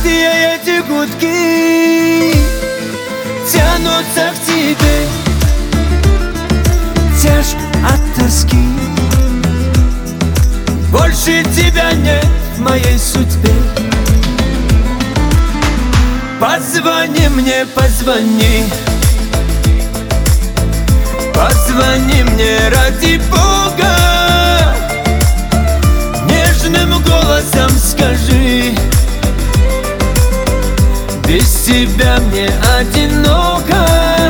Каждые эти гудки тянутся к тебе, тяжко от тоски. Больше тебя нет в моей судьбе. Позвони мне, позвони. Позвони мне ради Бога. Нежным голосом скажи: без тебя мне одиноко.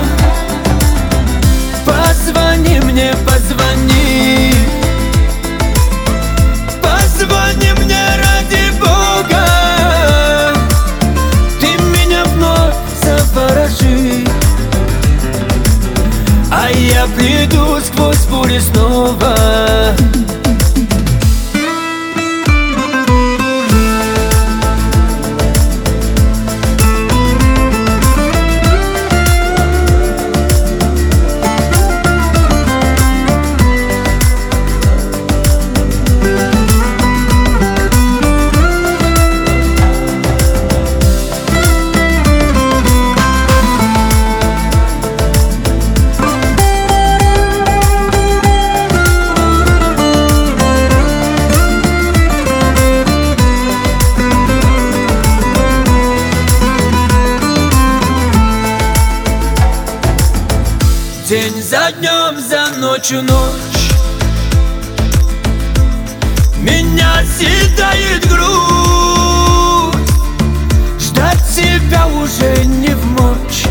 Позвони мне, позвони. Позвони мне ради Бога. Ты меня вновь заворожи, а я приду сквозь бури снова. День за днем, за ночью ночь, меня съедает грусть. Ждать тебя уже не вмочь,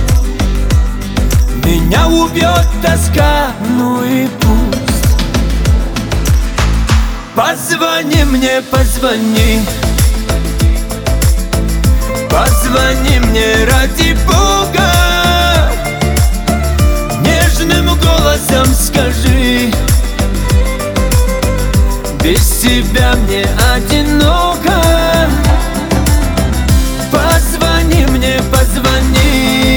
меня убьет тоска, ну и пусть. Позвони мне, позвони. Позвони мне ради Бога. Нежным голосом скажи: без тебя мне одиноко. Позвони мне, позвони.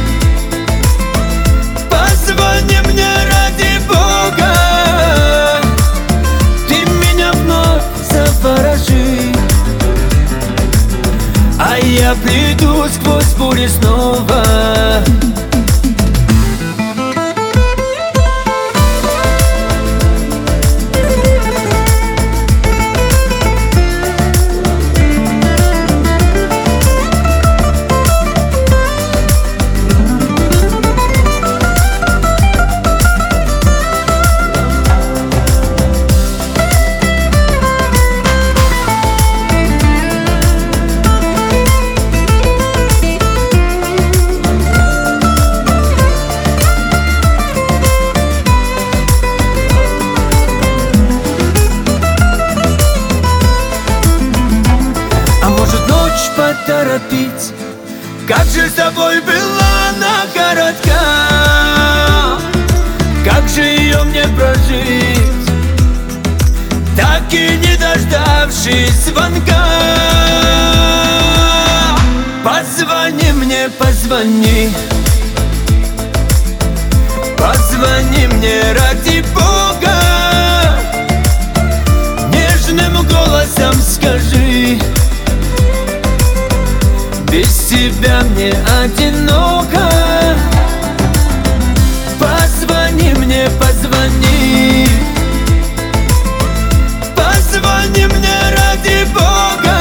Позвони мне ради Бога. Ты меня вновь заворожи, а я приду сквозь бури снова. Поторопить, как же с тобой была она коротка, как же ее мне прожить, так и не дождавшись звонка. Позвони мне, позвони. Позвони мне ради Бога. Нежным голосом скажи: без тебя мне одиноко. Позвони мне, позвони. Позвони мне ради Бога.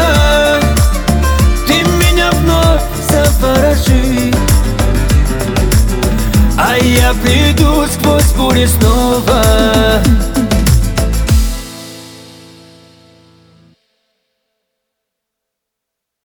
Ты меня вновь заворожи, а я приду сквозь бури снова.